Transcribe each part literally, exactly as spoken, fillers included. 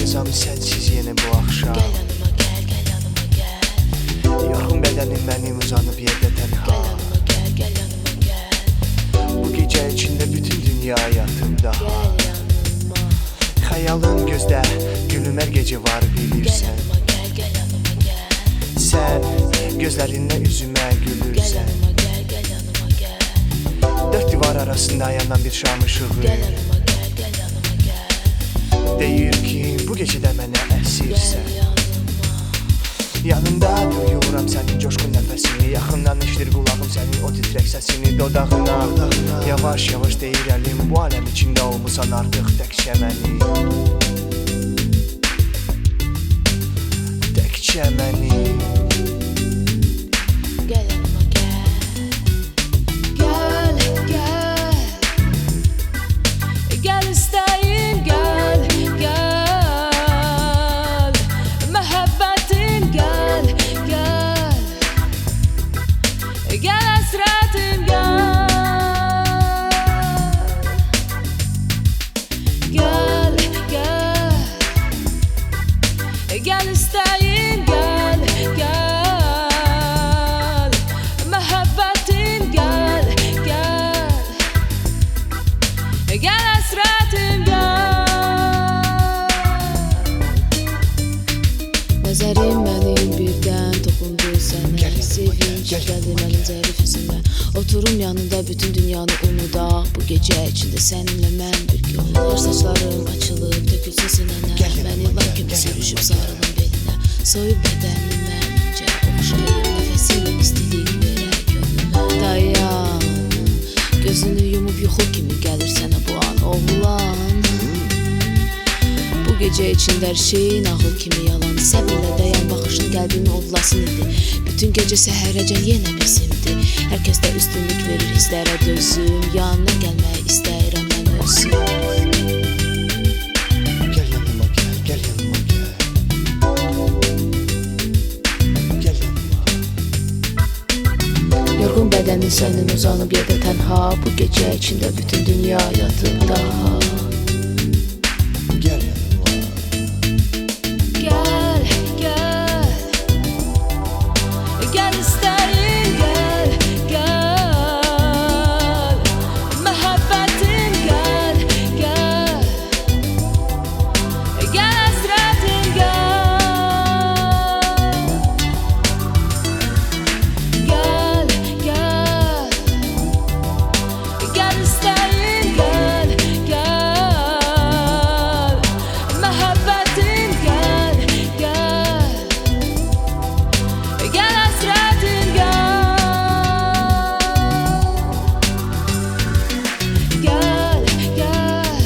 Yatacağım sensiz yine bu akşam. Gel yanıma gel, gel yanıma gel. Yorgun bedenim benim uzanıp yerde tenha. Gel yanıma gel, gel yanıma gel. Bu gece içinde bütün dünya yatımda. Gel yanıma. Hayalın gözde, gülüm her gece var Gel bilirsen. yanıma gel, gel yanıma gel. Sen gözlerinle yüzüme Gel gülürsen. yanıma gel, gel yanıma gel. Dört divar arasında yanan bir şam ışığı. Gel yanıma gel, gel yanıma gel. Deyir ki bu gecede mənə əsirsən. Gel yanıma. Yanında duyuram sənin coşqun nəfəsini. Yaxından eşidir qulağım sənin o titrək səsini. Dodağına, yavaş yavaş deyir əlim. Bu aləm içində olmusan artıq təkcə məni. Təkcə məni. Gel yanıma gel. Gel, gel. Gel isteyim gel, gel. Muhabbetin gel, gel. Gel hasretim gel. Gel, gel. Gel isteyim gel, gel. Muhabbetin gel, gel. Gel hasretim gel. Nəzərim mənim birdən toxundu sənə. Sevinç gəldi mənim zərif üzümə. Oturum yanında bütün dünyanı unudaq. Bu gecə içində səninlə mən birgə olar. Saçlarım açılıb tökülsün sinənə. Məni lan kimi sürüşüb sarılım belinə. Soyub bədənim məncə oxşayır. Nəfəsimlə istilik verər gönlümə. Dayan, gözünü yumub yuxu kimi gəlir sənə bu an oğlan. Bu gecə içində hər şey nağıl kimi yalan. Səbirlə dayan, baxışın qəlbimi odlasın idi. Bütün gecə səhərəcən yenə bizimdi. Hər kəs də üstünlük verir hisslərə dözüm. Yanına gəlmək istəyirəm mən özüm. Gel yanıma gel, gel yanıma gel. Gel yanıma. Yorğun bədənin sənin uzanıb yerdə tənha. Bu gecə içində bütün dünya yatıb daha. Gel yanıma. Gel, gel. Gel isteyim gel, gel. Muhabbetin gel, gel. Gel hasretin gel. Gel, gel. Gel isteyim gel, gel. Muhabbetin gel, gel. Gel hasretin gel. Gel, gel.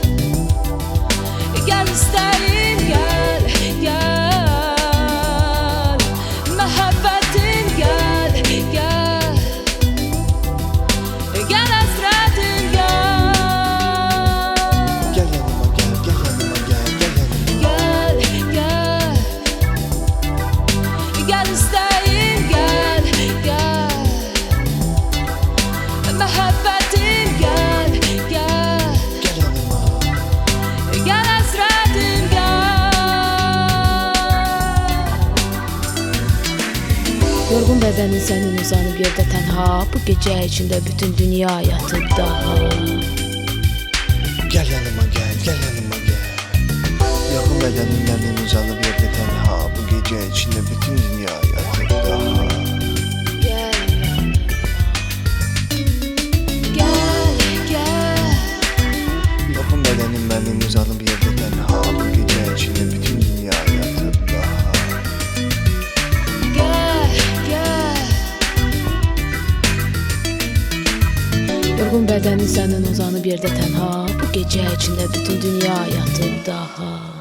Gel isteyim gel, gel. Muhabbetin gel, gel. Gel hasretin gel. Gel yanıma gel, gel yanıma gel, gel yanıma. Gel, gel. Gel isteyim gel, gel. Muhabbetin gel, gel. Gel yanıma. Gel hasretim gel. Yorğun bədənin sənin uzanıb yerdə tənha. Bu gecə içində bütün dünya yatıb daha. Gel yanıma gel, gel yanıma gel. Yakın bedenim benim uzanıp yerde tenha. Bu gece içinde bütün dünya yatıp daha. Gel Gel, gel. Yakın bedenim benim uzanıp yerde tenha. Bu gece içinde bütün dünya yatıp daha. Gel, gel. Yorğun bədənin sənin uzanıb yerdə tənha. Bu gecə içində bütün dünya yatıb daha.